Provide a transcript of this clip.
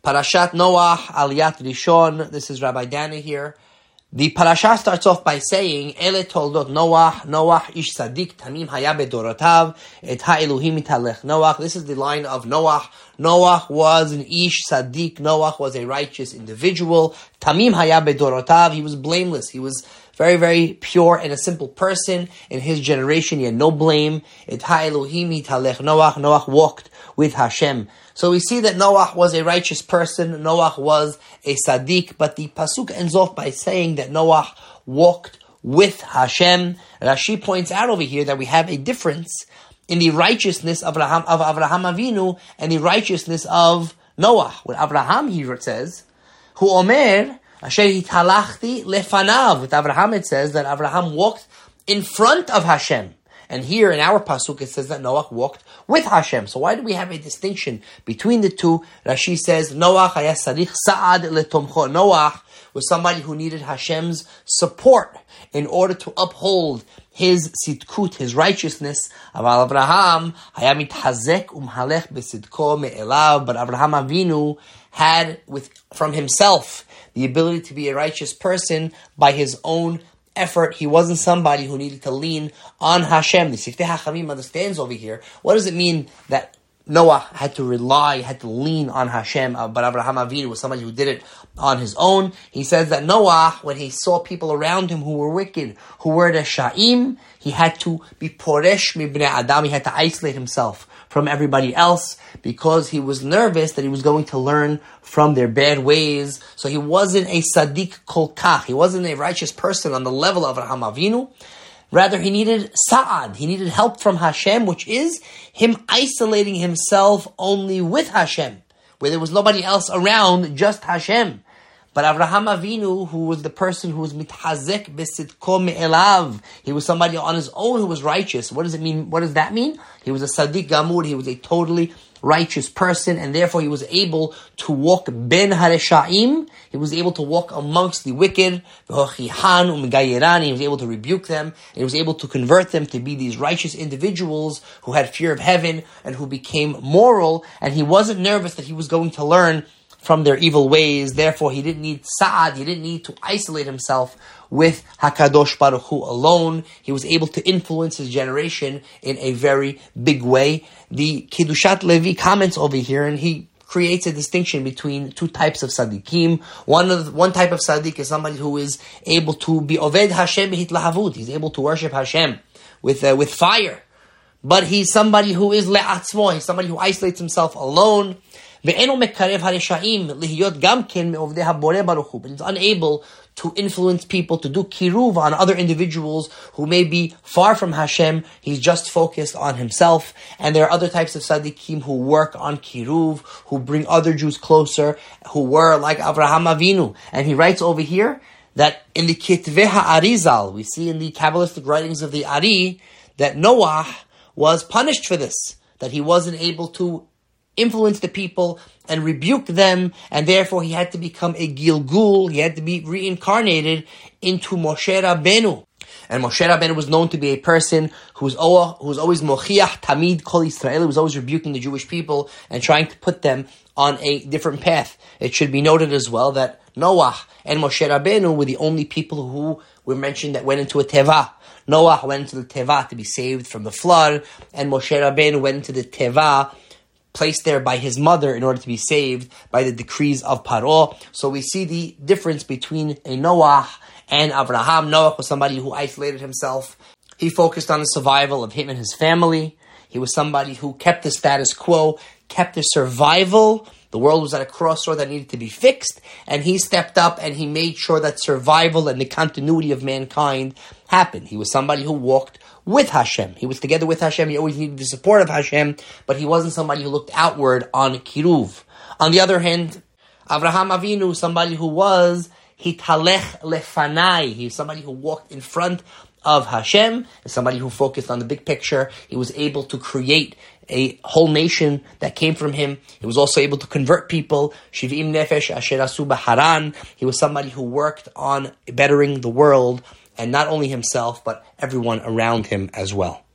Parashat Noach, Aliyat Rishon. This is Rabbi Dana here. The parasha starts off by saying, Ele toldot Noach ish sadik tamim haya bedorotav, et ha'eluhim italech Noach. This is the line of Noach. Noach was an ish sadik. Noach was a righteous individual. Tamim haya bedorotav. He was blameless. He was very, very pure and a simple person. In his generation, he had no blame. Et ha'eluhim italech Noach. Noach walked with Hashem. So we see that Noach was a righteous person. Noach was a Sadiq, but the pasuk ends off by saying that Noach walked with Hashem. Rashi points out over here that we have a difference in the righteousness of Avraham Avinu and the righteousness of Noach. With Avraham, he says, Hu omer asher hitalachti lefanav. With Avraham, it says that Avraham walked in front of Hashem. And here in our pasuk, it says that Noach walked with Hashem. So why do we have a distinction between the two? Rashi says, Noach haya sarich sa'ad letomcho. Noach was somebody who needed Hashem's support in order to uphold his sitkut, his righteousness. Aval Avraham haya mitchazek umhalech besidko me'elav. But Avraham Avinu had from himself the ability to be a righteous person by his own effort. He wasn't somebody who needed to lean on Hashem. The Siftei HaChamim understands over here, what does it mean that Noah had to lean on Hashem, but Avraham Avinu was somebody who did it on his own? He says that Noah, when he saw people around him who were wicked, who were Resha'im, he had to be Poresh Mibnei Adam, he had to isolate himself from everybody else because he was nervous that he was going to learn from their bad ways. So he wasn't a Sadiq Kol Kach. He wasn't a righteous person on the level of Avraham Avinu. Rather, he needed Sa'ad. He needed help from Hashem, which is him isolating himself only with Hashem, where there was nobody else around, just Hashem. But Avraham Avinu, who was the person who was mitchazek besidko me'elav, he was somebody on his own who was righteous. What does it mean? What does that mean? He was a Sadiq Gamur. He was a totally righteous person, and therefore he was able to walk ben hareshaim. He was able to walk amongst the wicked. He was able to rebuke them. And he was able to convert them to be these righteous individuals who had fear of heaven and who became moral. And he wasn't nervous that he was going to learn from their evil ways. Therefore, he didn't need Sa'ad. He didn't need to isolate himself with HaKadosh Baruch Hu alone. He was able to influence his generation in a very big way. The Kiddushat Levi comments over here, and he creates a distinction between two types of Sadiqim. One type of Sadiq is somebody who is able to be Oved Hashem B'hitlahavut. He's able to worship Hashem with fire. But he's somebody who is Le'atzmo. He's somebody who isolates himself alone. But he's unable to influence people, to do kiruv on other individuals who may be far from Hashem. He's just focused on himself. And there are other types of Sadiqim who work on kiruv, who bring other Jews closer, who were like Avraham Avinu. And he writes over here that in the Kitvei HaArizal, we see in the Kabbalistic writings of the Ari, that Noah was punished for this, that he wasn't able to influence the people and rebuke them, and therefore he had to become a Gilgul. He had to be reincarnated into Moshe Rabbeinu. And Moshe Rabbeinu was known to be a person who was always Mochiach Tamid Kol Yisrael. He was always rebuking the Jewish people and trying to put them on a different path. It should be noted as well that Noah and Moshe Rabbeinu were the only people who were mentioned that went into a teva. Noah went into the teva to be saved from the flood, and Moshe Rabbeinu went into the teva placed there by his mother in order to be saved by the decrees of Paro. So we see the difference between a Noah and Avraham. Noah was somebody who isolated himself. He focused on the survival of him and his family. He was somebody who kept the status quo, kept the survival. The world was at a crossroad that needed to be fixed, and he stepped up and he made sure that survival and the continuity of mankind happened. He was somebody who walked with Hashem. He was together with Hashem. He always needed the support of Hashem, but he wasn't somebody who looked outward on kiruv. On the other hand, Avraham Avinu, somebody who was hitalech lefanai. He's somebody who walked in front of Hashem, and somebody who focused on the big picture. He was able to create a whole nation that came from him. He was also able to convert people. Shiv'im nefesh asher asu b'haran. He was somebody who worked on bettering the world, and not only himself, but everyone around him as well.